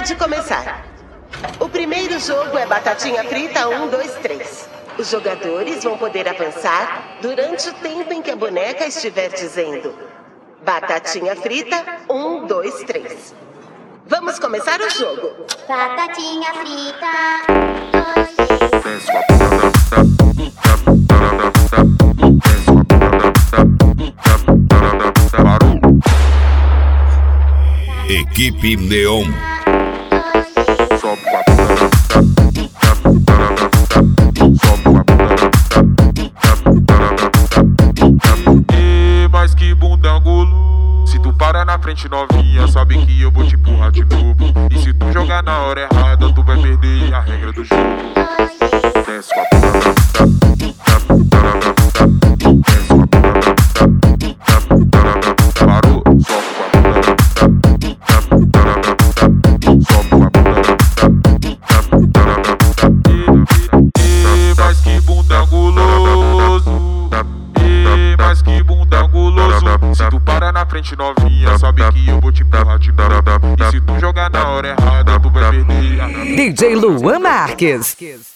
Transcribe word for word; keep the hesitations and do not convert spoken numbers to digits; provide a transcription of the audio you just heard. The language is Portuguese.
de começar. O primeiro jogo é batatinha frita um, dois, três. Os jogadores vão poder avançar durante o tempo em que a boneca estiver dizendo batatinha frita um, dois, três. Vamos começar o jogo. Batatinha frita. Equipe Neon. E mas que bunda angulo. Se tu para na frente novinha, sabe que eu vou te empurrar de novo. E se tu jogar na hora errada, tu vai perder a regra do jogo. Desce com a bunda. Parou, sobe com a bunda. Sobe com a bunda. E mas que bunda anguloso. E mas que bunda anguloso. Se tu para na frente novinha, sabe que eu vou te empurrar de novo. E se tu jogar na hora errada, tu vai perder a... D J Luan Marques.